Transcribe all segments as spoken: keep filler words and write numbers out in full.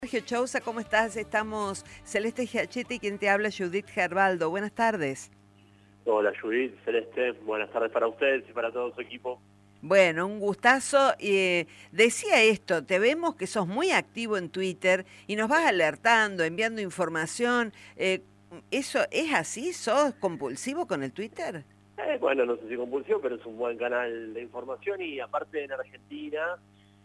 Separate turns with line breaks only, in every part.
Sergio Chousa, ¿cómo estás? Estamos Celeste Giachete y quien te habla, Judith Gerbaldo. Buenas tardes.
Hola Judith, Celeste, buenas tardes para ustedes y para todo su equipo.
Bueno, un gustazo. Eh, decía esto, te vemos que sos muy activo en Twitter y nos vas alertando, enviando información. Eh, ¿Eso es así? ¿Sos compulsivo con el Twitter?
Eh, bueno, no sé si compulsión, pero es un buen canal de información y aparte en Argentina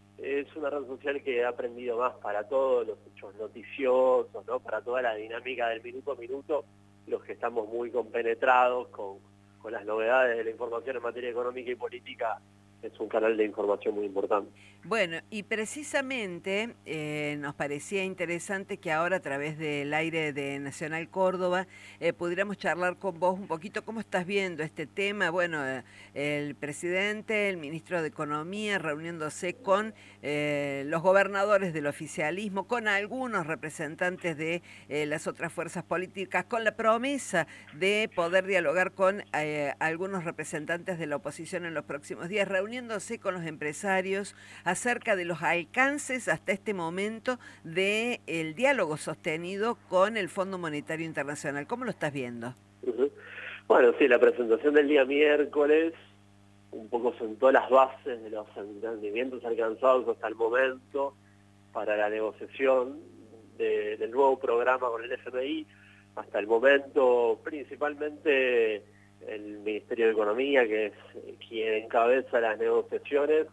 es una red social que ha aprendido más para todos los hechos noticiosos, ¿no? Para toda la dinámica del minuto a minuto, los que estamos muy compenetrados con, con las novedades de la información en materia económica y política, es un canal de información muy importante.
Bueno, y precisamente eh, nos parecía interesante que ahora a través del aire de Nacional Córdoba eh, pudiéramos charlar con vos un poquito cómo estás viendo este tema. Bueno, eh, el presidente, el ministro de Economía reuniéndose con eh, los gobernadores del oficialismo, con algunos representantes de eh, las otras fuerzas políticas, con la promesa de poder dialogar con eh, algunos representantes de la oposición en los próximos días, reuniéndose con los empresarios acerca de los alcances hasta este momento del diálogo sostenido con el Fondo Monetario Internacional. ¿Cómo lo estás viendo?
Uh-huh. Bueno, sí, la presentación del día miércoles un poco sentó las bases de los entendimientos alcanzados hasta el momento para la negociación de, del nuevo programa con el F M I. Hasta el momento, principalmente el Ministerio de Economía, que es quien encabeza las negociaciones,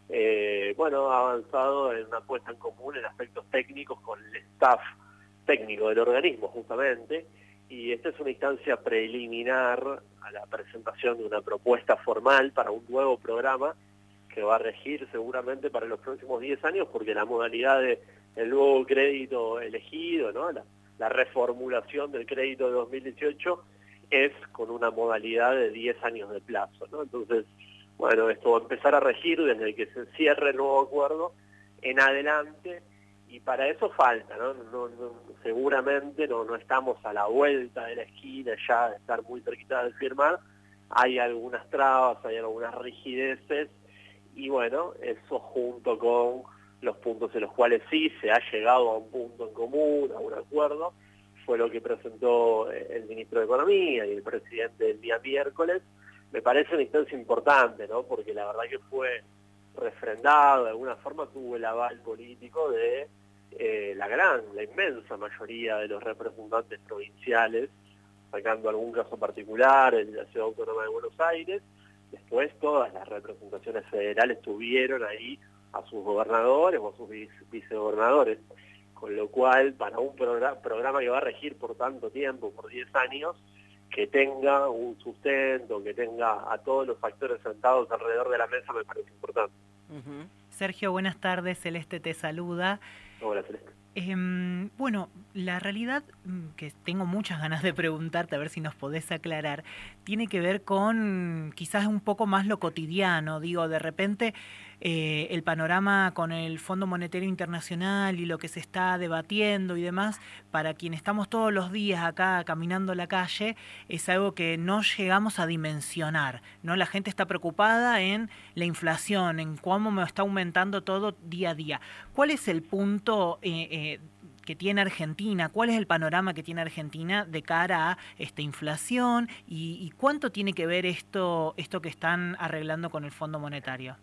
Eh, bueno, ha avanzado en una puesta en común en aspectos técnicos con el staff técnico del organismo, justamente, y esta es una instancia preliminar a la presentación de una propuesta formal para un nuevo programa que va a regir seguramente para los próximos diez años, porque la modalidad del de nuevo crédito elegido, ¿no? la, la reformulación del crédito de dos mil dieciocho es con una modalidad de diez años de plazo, ¿no? Entonces, bueno, esto va a empezar a regir desde que se cierre el nuevo acuerdo en adelante, y para eso falta, ¿no? No, no, seguramente no, no estamos a la vuelta de la esquina ya de estar muy cerquita de firmar, hay algunas trabas, hay algunas rigideces, y bueno, eso junto con los puntos en los cuales sí se ha llegado a un punto en común, a un acuerdo, fue lo que presentó el ministro de Economía y el presidente el día miércoles. Me parece una instancia importante, ¿no? Porque la verdad que fue refrendado, de alguna forma tuvo el aval político de eh, la gran, la inmensa mayoría de los representantes provinciales, sacando algún caso particular, el de la Ciudad Autónoma de Buenos Aires. Después todas las representaciones federales tuvieron ahí a sus gobernadores o a sus vicegobernadores, con lo cual para un programa, programa que va a regir por tanto tiempo, por diez años, que tenga un sustento, que tenga a todos los factores sentados alrededor de la mesa, me parece importante.
Uh-huh. Sergio, buenas tardes, Celeste te saluda.
Hola, Celeste.
Eh, bueno, la realidad que tengo muchas ganas de preguntarte, a ver si nos podés aclarar, tiene que ver con quizás un poco más lo cotidiano. Digo, de repente eh, el panorama con el Fondo Monetario Internacional y lo que se está debatiendo y demás, para quien estamos todos los días acá caminando la calle, es algo que no llegamos a dimensionar, ¿no? La gente está preocupada en la inflación, en cómo me está aumentando todo día a día. ¿Cuál es el punto eh, eh, que tiene Argentina? ¿Cuál es el panorama que tiene Argentina de cara a esta inflación? ¿Y, y cuánto tiene que ver esto, esto que están arreglando con el Fondo Monetario?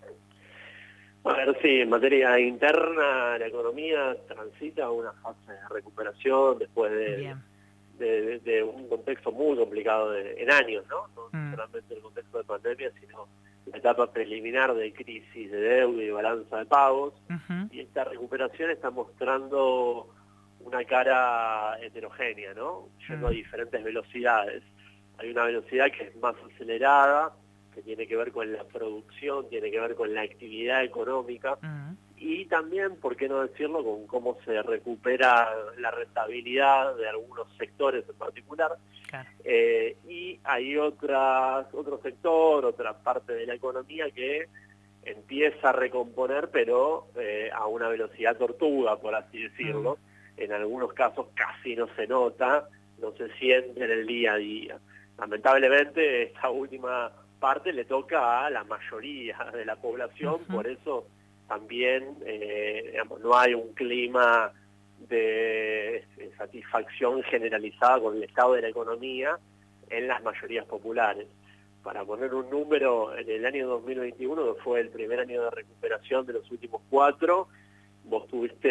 A ver, sí, en materia interna la economía transita una fase de recuperación después de, de, de, de un contexto muy complicado de, en años, ¿no? No mm. solamente el contexto de pandemia, sino la etapa preliminar de crisis de deuda y balanza de pagos. Uh-huh. Y esta recuperación está mostrando una cara heterogénea, ¿no? Yendo uh-huh. a diferentes velocidades. Hay una velocidad que es más acelerada, que tiene que ver con la producción, tiene que ver con la actividad económica, uh-huh. y también, por qué no decirlo, con cómo se recupera la rentabilidad de algunos sectores en particular. Claro. Eh, y hay otras, otro sector, otra parte de la economía que empieza a recomponer, pero eh, a una velocidad tortuga, por así decirlo. Uh-huh. En algunos casos casi no se nota, no se siente en el día a día. Lamentablemente, esta última parte le toca a la mayoría de la población, uh-huh. por eso también eh, digamos, no hay un clima de satisfacción generalizada con el estado de la economía en las mayorías populares. Para poner un número, en el año dos mil veintiuno, que fue el primer año de recuperación de los últimos cuatro, vos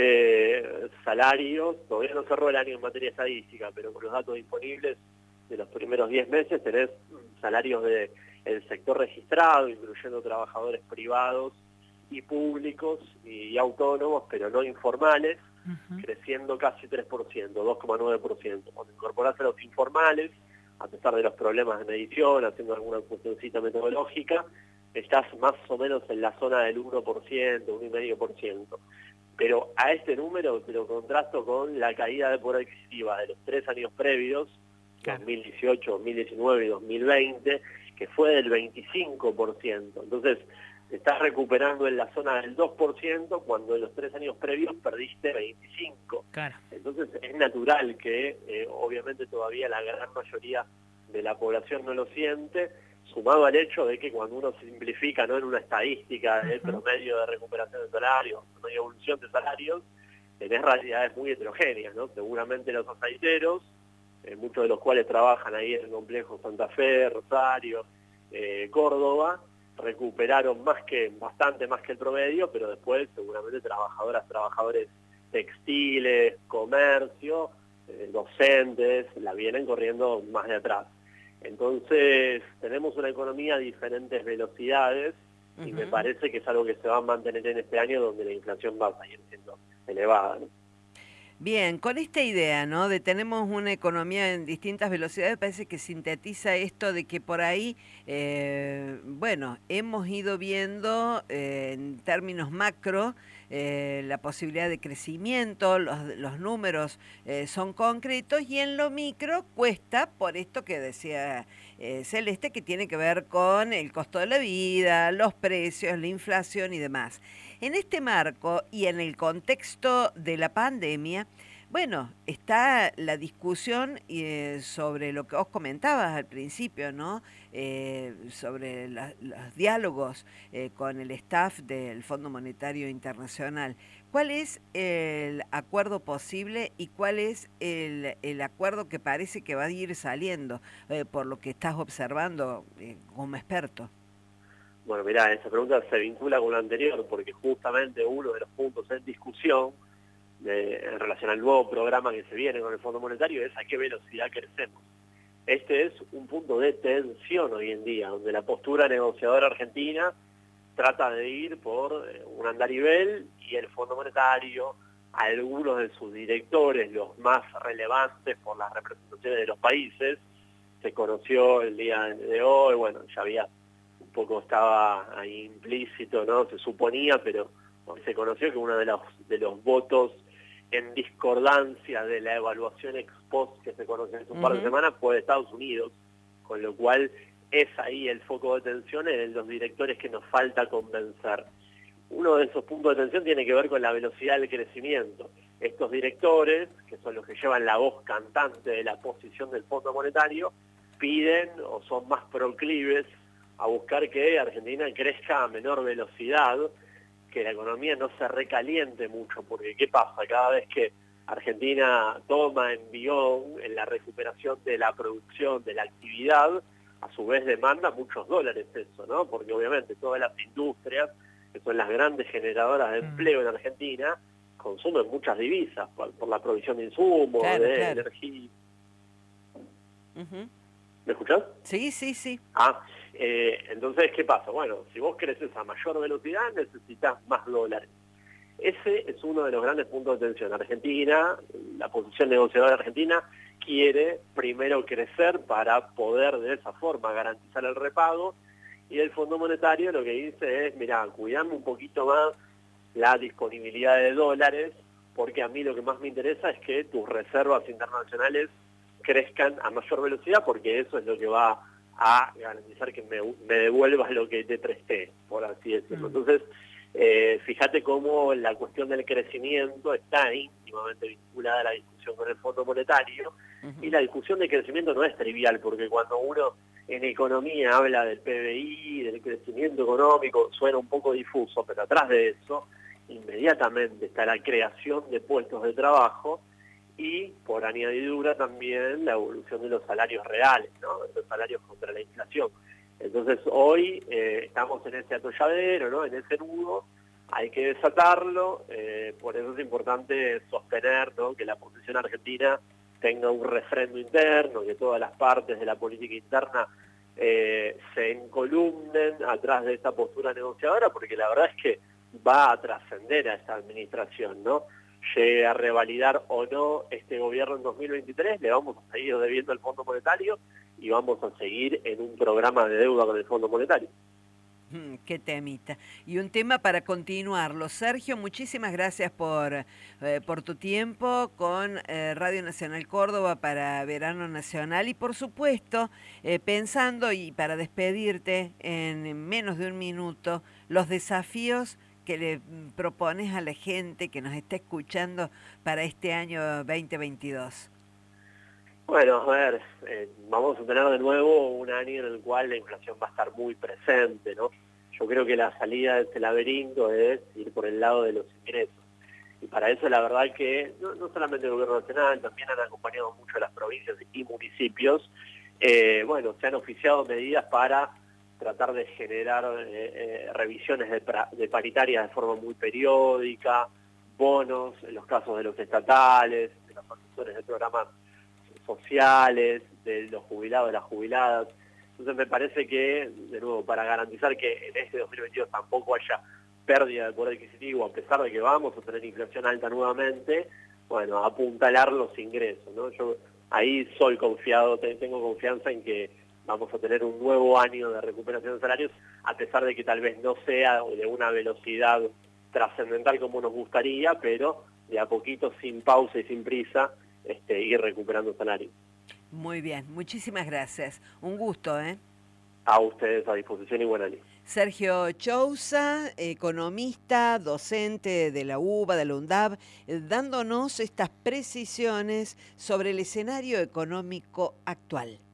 tuviste salarios, todavía no cerró el año en materia estadística, pero con los datos disponibles de los primeros diez meses tenés salarios del sector registrado, incluyendo trabajadores privados y públicos y, y autónomos, pero no informales, uh-huh. creciendo casi tres por ciento, dos coma nueve por ciento. Cuando incorporás a los informales, a pesar de los problemas de medición, haciendo alguna cuestioncita metodológica, estás más o menos en la zona del uno por ciento, uno coma cinco por ciento. Pero a este número te lo contrasto con la caída de poder adquisitiva de los tres años previos, dos mil dieciocho, dos mil diecinueve y dos mil veinte, que fue del veinticinco por ciento. Entonces, te estás recuperando en la zona del dos por ciento cuando en los tres años previos perdiste veinticinco por ciento.
Claro.
Entonces, es natural que, eh, obviamente, todavía la gran mayoría de la población no lo siente, sumado al hecho de que cuando uno simplifica, ¿no?, en una estadística del uh-huh. promedio de recuperación de salarios, de evolución de salarios, tenés realidades muy heterogéneas, ¿no? Seguramente los aceiteros, eh, muchos de los cuales trabajan ahí en el complejo Santa Fe, Rosario, eh, Córdoba, recuperaron más que, bastante más que el promedio, pero después seguramente trabajadoras, trabajadores textiles, comercio, eh, docentes, la vienen corriendo más de atrás. Entonces, tenemos una economía a diferentes velocidades y uh-huh. me parece que es algo que se va a mantener en este año donde la inflación va a seguir siendo elevada, ¿no?
Bien, con esta idea, ¿no?, de tenemos una economía en distintas velocidades, parece que sintetiza esto de que por ahí, eh, bueno, hemos ido viendo eh, en términos macro eh, la posibilidad de crecimiento, los, los números eh, son concretos, y en lo micro cuesta, por esto que decía eh, Celeste, que tiene que ver con el costo de la vida, los precios, la inflación y demás. En este marco y en el contexto de la pandemia, bueno, está la discusión eh, sobre lo que vos comentabas al principio, ¿no? Eh, sobre la, los diálogos eh, con el staff del Fondo Monetario Internacional. ¿Cuál es el acuerdo posible y cuál es el, el acuerdo que parece que va a ir saliendo, eh, por lo que estás observando eh, como experto?
Bueno, mirá, esa pregunta se vincula con la anterior, porque justamente uno de los puntos en discusión de, en relación al nuevo programa que se viene con el Fondo Monetario es a qué velocidad crecemos. Este es un punto de tensión hoy en día, donde la postura negociadora argentina trata de ir por un andarivel y el Fondo Monetario, algunos de sus directores, los más relevantes por las representaciones de los países, se conoció el día de hoy, bueno, ya había un poco estaba ahí implícito, ¿no? Se suponía, pero hoy se conoció que uno de los, de los votos en discordancia de la evaluación ex post que se conoció hace un uh-huh. par de semanas fue de Estados Unidos, con lo cual es ahí el foco de tensión en los directores que nos falta convencer. Uno de esos puntos de tensión tiene que ver con la velocidad del crecimiento. Estos directores, que son los que llevan la voz cantante de la posición del Fondo Monetario, piden o son más proclives a buscar que Argentina crezca a menor velocidad, que la economía no se recaliente mucho, porque ¿qué pasa? Cada vez que Argentina toma envión en la recuperación de la producción, de la actividad, a su vez demanda muchos dólares eso, ¿no? Porque obviamente todas las industrias, que son las grandes generadoras de empleo en Argentina, consumen muchas divisas por, por la provisión de insumos,
claro,
de
claro.
energía.
Uh-huh.
¿Me escuchás?
Sí, sí, sí.
Ah, eh, entonces, ¿qué pasa? Bueno, si vos creces a mayor velocidad, necesitas más dólares. Ese es uno de los grandes puntos de tensión. Argentina, la posición negociadora de Argentina, quiere primero crecer para poder de esa forma garantizar el repago, y el Fondo Monetario lo que dice es, mirá, cuidame un poquito más la disponibilidad de dólares, porque a mí lo que más me interesa es que tus reservas internacionales crezcan a mayor velocidad, porque eso es lo que va a garantizar que me, me devuelvas lo que te presté, por así decirlo. Mm. Entonces, eh, fíjate cómo la cuestión del crecimiento está íntimamente vinculada a la discusión con el Fondo Monetario, uh-huh. y la discusión de crecimiento no es trivial, porque cuando uno en economía habla del P B I, del crecimiento económico, suena un poco difuso, pero atrás de eso inmediatamente está la creación de puestos de trabajo y, por añadidura, también la evolución de los salarios reales, ¿no? De los salarios contra la inflación. Entonces, hoy eh, estamos en ese atolladero, ¿no? En ese nudo, hay que desatarlo, eh, por eso es importante sostener, ¿no?, que la posición argentina tenga un refrendo interno, que todas las partes de la política interna eh, se encolumnen atrás de esta postura negociadora, porque la verdad es que va a trascender a esta administración, ¿no? Llegue a revalidar o no este gobierno en dos mil veintitrés, le vamos a seguir debiendo al Fondo Monetario y vamos a seguir en un programa de deuda con el Fondo Monetario.
Mm, qué temita. Y un tema para continuarlo. Sergio, muchísimas gracias por, eh, por tu tiempo con eh, Radio Nacional Córdoba para Verano Nacional y por supuesto, eh, pensando y para despedirte en menos de un minuto, los desafíos que le propones a la gente que nos está escuchando para este año veinte veintidós.
Bueno, a ver, eh, vamos a tener de nuevo un año en el cual la inflación va a estar muy presente, ¿no? Yo creo que la salida de este laberinto es ir por el lado de los ingresos. Y para eso la verdad que no, no solamente el gobierno nacional, también han acompañado mucho las provincias y municipios. Eh, bueno, se han oficiado medidas para tratar de generar eh, eh, revisiones de, pra, de paritarias de forma muy periódica, bonos en los casos de los estatales, de los asesores de programas sociales, de los jubilados, de las jubiladas. Entonces me parece que, de nuevo, para garantizar que en este dos mil veintidós tampoco haya pérdida de poder adquisitivo, a pesar de que vamos a tener inflación alta nuevamente, bueno, apuntalar los ingresos, ¿no? Yo ahí soy confiado, tengo confianza en que vamos a tener un nuevo año de recuperación de salarios, a pesar de que tal vez no sea de una velocidad trascendental como nos gustaría, pero de a poquito, sin pausa y sin prisa, Este, ir recuperando salario.
Muy bien, muchísimas gracias. Un gusto, ¿eh?
A ustedes a disposición y buen año.
Sergio Chousa, economista, docente de la U B A, de la UNDAB, eh, dándonos estas precisiones sobre el escenario económico actual.